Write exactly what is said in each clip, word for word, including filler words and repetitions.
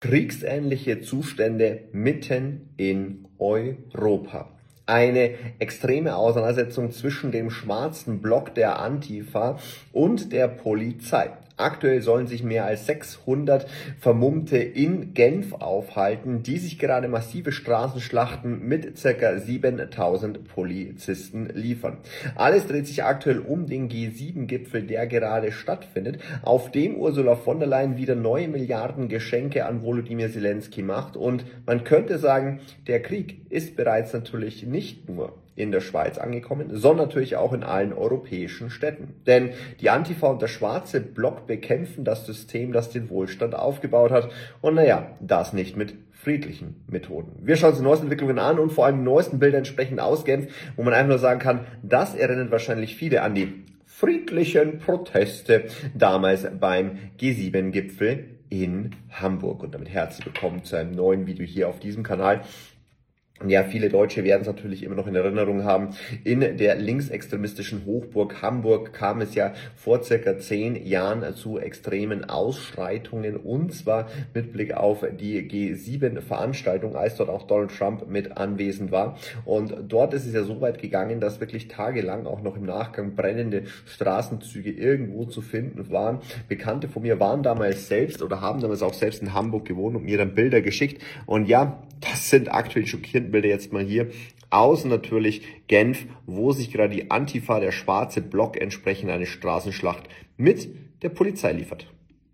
Kriegsähnliche Zustände mitten in Europa. Eine extreme Auseinandersetzung zwischen dem schwarzen Block der Antifa und der Polizei. Aktuell sollen sich mehr als sechshundert Vermummte in Genf aufhalten, die sich gerade massive Straßenschlachten mit ca. siebentausend Polizisten liefern. Alles dreht sich aktuell um den G sieben Gipfel, der gerade stattfindet, auf dem Ursula von der Leyen wieder neue Milliardengeschenke an Volodymyr Zelensky macht. Und man könnte sagen, der Krieg ist bereits natürlich nicht nur in der Schweiz angekommen, sondern natürlich auch in allen europäischen Städten. Denn die Antifa und der schwarze Block bekämpfen das System, das den Wohlstand aufgebaut hat. Und naja, das nicht mit friedlichen Methoden. Wir schauen uns die neuesten Entwicklungen an und vor allem die neuesten Bilder entsprechend aus Genf, wo man einfach nur sagen kann, das erinnert wahrscheinlich viele an die friedlichen Proteste damals beim G sieben Gipfel in Hamburg. Und damit herzlich willkommen zu einem neuen Video hier auf diesem Kanal. Ja, viele Deutsche werden es natürlich immer noch in Erinnerung haben. In der linksextremistischen Hochburg Hamburg kam es ja vor circa zehn Jahren zu extremen Ausschreitungen, und zwar mit Blick auf die G sieben Veranstaltung, als dort auch Donald Trump mit anwesend war. Und dort ist es ja so weit gegangen, dass wirklich tagelang auch noch im Nachgang brennende Straßenzüge irgendwo zu finden waren. Bekannte von mir waren damals selbst oder haben damals auch selbst in Hamburg gewohnt und mir dann Bilder geschickt. Und ja, das sind aktuell schockierende Bilder jetzt mal hier aus natürlich Genf, wo sich gerade die Antifa, der schwarze Block, entsprechend eine Straßenschlacht mit der Polizei liefert.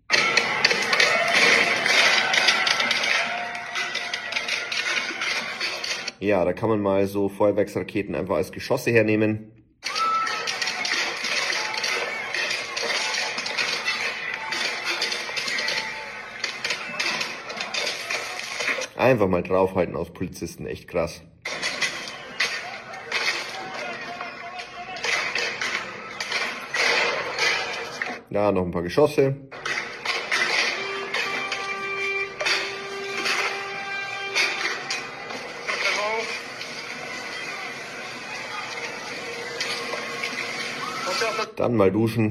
Ja, da kann man mal so Feuerwerksraketen einfach als Geschosse hernehmen. Einfach mal draufhalten aus Polizisten, echt krass. Da noch ein paar Geschosse. Dann mal duschen.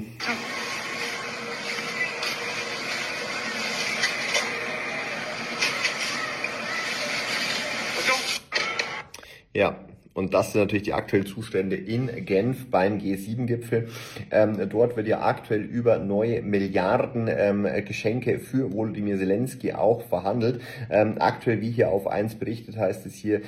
Ja, und das sind natürlich die aktuellen Zustände in Genf beim G sieben Gipfel. Ähm, dort wird ja aktuell über neue Milliarden ähm, Geschenke für Volodymyr Zelensky auch verhandelt. Ähm, aktuell, wie hier auf eins berichtet, heißt es hier,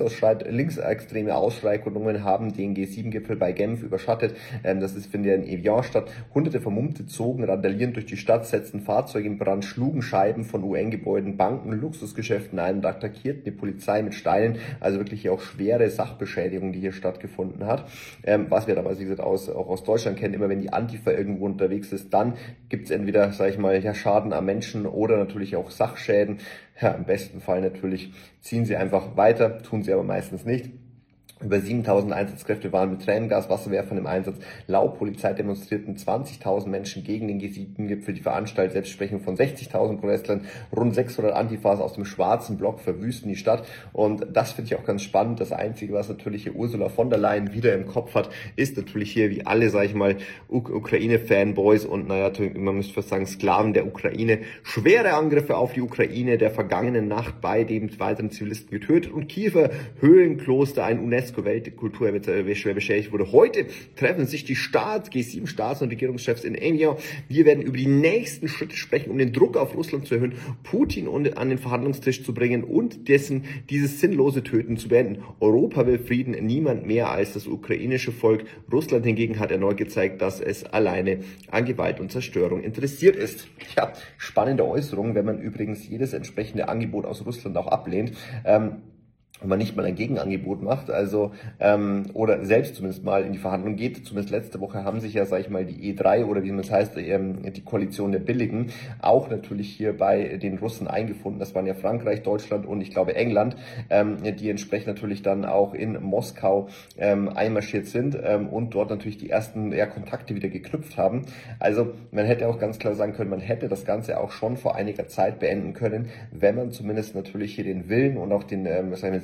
linksextreme Ausschreitungen haben den G sieben Gipfel bei Genf überschattet. Ähm, das ist, findet ja in Evian statt. Hunderte Vermummte zogen randalierend durch die Stadt, setzten Fahrzeuge in Brand, schlugen Scheiben von U N-Gebäuden, Banken, Luxusgeschäften ein und attackierten die Polizei mit Steinen. Also wirklich hier auch schwere Sachen. Beschädigung, die hier stattgefunden hat. Ähm, was wir damals, wie gesagt, aus, auch aus Deutschland kennen, immer wenn die Antifa irgendwo unterwegs ist, dann gibt es entweder, sage ich mal, ja, Schaden am Menschen oder natürlich auch Sachschäden. Ja, im besten Fall natürlich ziehen sie einfach weiter, tun sie aber meistens nicht. Über siebentausend Einsatzkräfte waren mit Tränengas, Wasserwerfern im Einsatz. Laut Polizei demonstrierten zwanzigtausend Menschen gegen den G sieben Gipfel. Die Veranstalter selbst sprechen von sechzigtausend Protestlern. Rund sechshundert Antifas aus dem schwarzen Block verwüsten die Stadt. Und das finde ich auch ganz spannend. Das Einzige, was natürlich hier Ursula von der Leyen wieder im Kopf hat, ist natürlich hier, wie alle, sag ich mal, Ukraine-Fanboys und, naja, man müsste fast sagen, Sklaven der Ukraine, schwere Angriffe auf die Ukraine der vergangenen Nacht, bei dem weiteren Zivilisten getötet und Kiewer Höhlenkloster, ein UNESCO Weltkulturerbe schwer beschädigt wurde. Heute treffen sich die Staats-, G sieben Staats- und Regierungschefs in Evian. Wir werden über die nächsten Schritte sprechen, um den Druck auf Russland zu erhöhen, Putin an den Verhandlungstisch zu bringen und dessen dieses sinnlose Töten zu beenden. Europa will Frieden, niemand mehr als das ukrainische Volk. Russland hingegen hat erneut gezeigt, dass es alleine an Gewalt und Zerstörung interessiert ist. Ja, spannende Äußerung, wenn man übrigens jedes entsprechende Angebot aus Russland auch ablehnt. Ähm, wenn man nicht mal ein Gegenangebot macht, also ähm, oder selbst zumindest mal in die Verhandlung geht. Zumindest letzte Woche haben sich ja, sag ich mal, die E drei oder wie man es heißt, ähm, die Koalition der Billigen auch natürlich hier bei den Russen eingefunden. Das waren ja Frankreich, Deutschland und ich glaube England, ähm, die entsprechend natürlich dann auch in Moskau ähm, einmarschiert sind ähm, und dort natürlich die ersten ja, Kontakte wieder geknüpft haben. Also man hätte auch ganz klar sagen können, man hätte das Ganze auch schon vor einiger Zeit beenden können, wenn man zumindest natürlich hier den Willen und auch den ähm, sagen wir,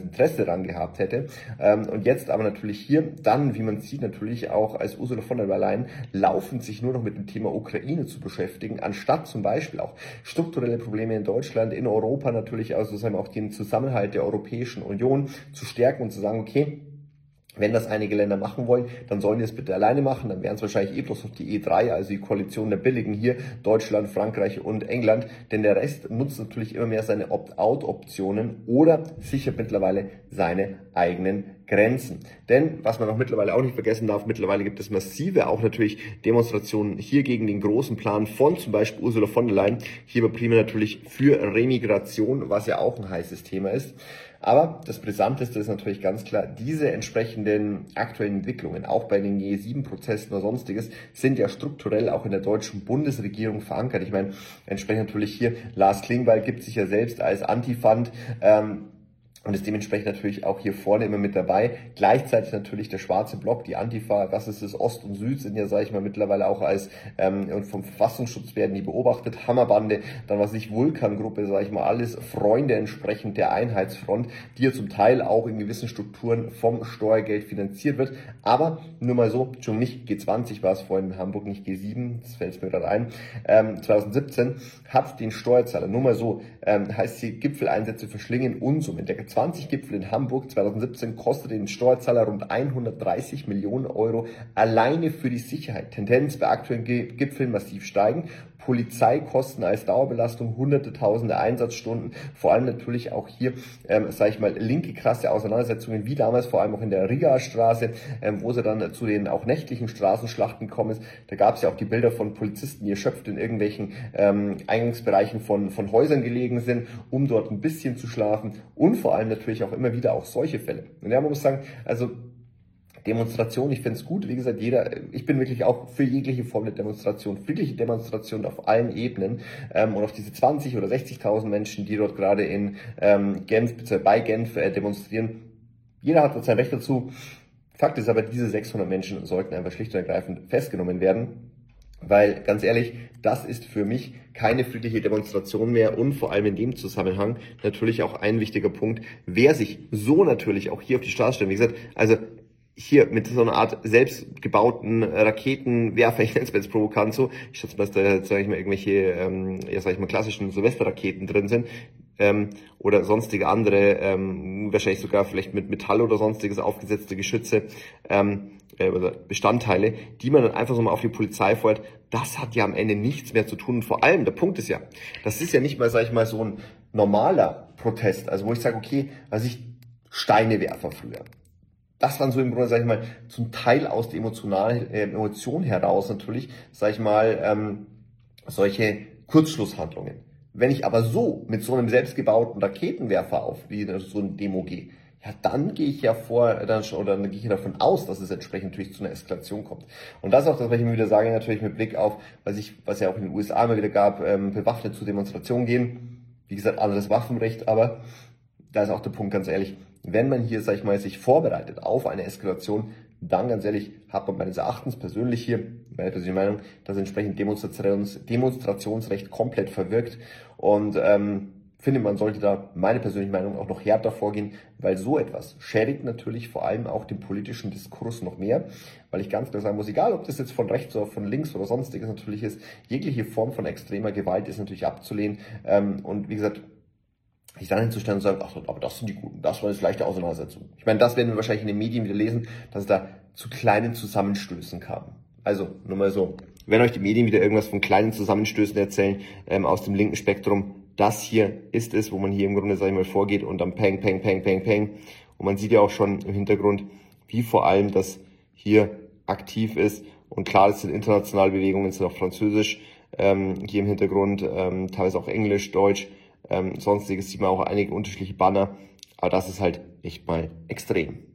Interesse daran gehabt hätte. Ähm, und jetzt aber natürlich hier dann, wie man sieht, natürlich auch als Ursula von der Leyen laufend sich nur noch mit dem Thema Ukraine zu beschäftigen, anstatt zum Beispiel auch strukturelle Probleme in Deutschland, in Europa natürlich, also sagen wir auch den Zusammenhalt der Europäischen Union zu stärken und zu sagen, okay, wenn das einige Länder machen wollen, dann sollen die es bitte alleine machen. Dann wären es wahrscheinlich eh bloß auf die E drei, also die Koalition der Billigen hier, Deutschland, Frankreich und England. Denn der Rest nutzt natürlich immer mehr seine Opt-out-Optionen oder sichert mittlerweile seine eigenen Grenzen. Denn, was man auch mittlerweile auch nicht vergessen darf, mittlerweile gibt es massive auch natürlich Demonstrationen hier gegen den großen Plan von zum Beispiel Ursula von der Leyen. Hier primär natürlich für Remigration, was ja auch ein heißes Thema ist. Aber das Brisanteste ist natürlich ganz klar, diese entsprechenden aktuellen Entwicklungen, auch bei den G sieben Protesten oder sonstiges, sind ja strukturell auch in der deutschen Bundesregierung verankert. Ich meine, entsprechend natürlich hier, Lars Klingbeil gibt sich ja selbst als Antifand, ähm, und ist dementsprechend natürlich auch hier vorne immer mit dabei. Gleichzeitig natürlich der schwarze Block, die Antifa, was ist es, Ost und Süd, sind ja, sage ich mal, mittlerweile auch als ähm, und vom Verfassungsschutz werden die beobachtet. Hammerbande, dann was ich, Vulkangruppe, sage ich mal, alles Freunde entsprechend der Einheitsfront, die ja zum Teil auch in gewissen Strukturen vom Steuergeld finanziert wird. Aber nur mal so, schon nicht G zwanzig war es vorhin in Hamburg, nicht G sieben, das fällt mir gerade ein, ähm, zwanzig siebzehn hat den Steuerzahler, nur mal so, ähm, heißt die Gipfeleinsätze verschlingen Unsummen. Der G zwanzig Gipfel in Hamburg zwanzig siebzehn kostete den Steuerzahler rund hundertdreißig Millionen Euro alleine für die Sicherheit. Tendenz bei aktuellen Gipfeln massiv steigen. Polizeikosten als Dauerbelastung, hunderte, tausende Einsatzstunden, vor allem natürlich auch hier, ähm, sage ich mal, linke krasse Auseinandersetzungen, wie damals vor allem auch in der Rigaer Straße, ähm, wo sie dann zu den auch nächtlichen Straßenschlachten kommen ist. Da gab es ja auch die Bilder von Polizisten, die erschöpft in irgendwelchen ähm, Eingangsbereichen von, von Häusern gelegen sind, um dort ein bisschen zu schlafen und vor allem natürlich auch immer wieder auch solche Fälle. Und ja, man muss sagen, also Demonstration, ich finde es gut, wie gesagt, jeder, ich bin wirklich auch für jegliche Form der Demonstration, friedliche Demonstration auf allen Ebenen ähm, und auf diese zwanzig oder sechzigtausend Menschen, die dort gerade in ähm, Genf, beziehungsweise bei Genf äh, demonstrieren, jeder hat dort sein Recht dazu. Fakt ist aber, diese sechshundert Menschen sollten einfach schlicht und ergreifend festgenommen werden, weil, ganz ehrlich, das ist für mich keine friedliche Demonstration mehr und vor allem in dem Zusammenhang natürlich auch ein wichtiger Punkt, wer sich so natürlich auch hier auf die Straße stellt, wie gesagt, also hier mit so einer Art selbstgebauten Raketenwerfer, ich nenne es jetzt provokant so, ich schätze mal, dass da, sage ich mal, irgendwelche, ähm, ja, sag ich mal, klassischen Silvesterraketen drin sind, ähm, oder sonstige andere, ähm, wahrscheinlich sogar vielleicht mit Metall oder sonstiges aufgesetzte Geschütze, ähm, äh, oder Bestandteile, die man dann einfach so mal auf die Polizei feuert. Das hat ja am Ende nichts mehr zu tun. Und vor allem, der Punkt ist ja, das ist ja nicht mal, sag ich mal, so ein normaler Protest, also wo ich sage, okay, also ich Steinewerfer früher. Das waren so im Grunde, sag ich mal, zum Teil aus der emotionalen äh, Emotion heraus natürlich, sag ich mal, ähm, solche Kurzschlusshandlungen. Wenn ich aber so mit so einem selbstgebauten Raketenwerfer auf wie so ein Demo gehe, ja, dann gehe ich ja vor, dann schon, oder dann gehe ich davon aus, dass es entsprechend natürlich zu einer Eskalation kommt. Und das ist auch das, was ich immer wieder sage, natürlich mit Blick auf, was ich, was ja auch in den U S A immer wieder gab, ähm, bewaffnet zu Demonstrationen gehen. Wie gesagt, anderes Waffenrecht, aber da ist auch der Punkt, ganz ehrlich, wenn man hier, sag ich mal, sich vorbereitet auf eine Eskalation, dann ganz ehrlich, hat man meines Erachtens persönlich hier, meine persönliche Meinung, das entsprechend Demonstrations, Demonstrationsrecht komplett verwirkt und ähm, finde, man sollte da, meine persönliche Meinung, auch noch härter vorgehen, weil so etwas schädigt natürlich vor allem auch den politischen Diskurs noch mehr, weil ich ganz klar sagen muss, egal ob das jetzt von rechts oder von links oder sonstiges natürlich ist, jegliche Form von extremer Gewalt ist natürlich abzulehnen ähm, und wie gesagt, sich dann hinzustellen und sagen, ach, aber das sind die Guten, das war eine leichte Auseinandersetzung. Ich meine, das werden wir wahrscheinlich in den Medien wieder lesen, dass es da zu kleinen Zusammenstößen kam. Also, nur mal so, wenn euch die Medien wieder irgendwas von kleinen Zusammenstößen erzählen, ähm, aus dem linken Spektrum, das hier ist es, wo man hier im Grunde, sag ich mal, vorgeht und dann Peng, Peng, Peng, Peng, Peng. Und man sieht ja auch schon im Hintergrund, wie vor allem das hier aktiv ist. Und klar, das sind internationale Bewegungen, es sind auch Französisch, ähm, hier im Hintergrund, ähm, teilweise auch Englisch, Deutsch, Ähm, sonstiges sieht man auch einige unterschiedliche Banner, aber das ist halt echt mal extrem.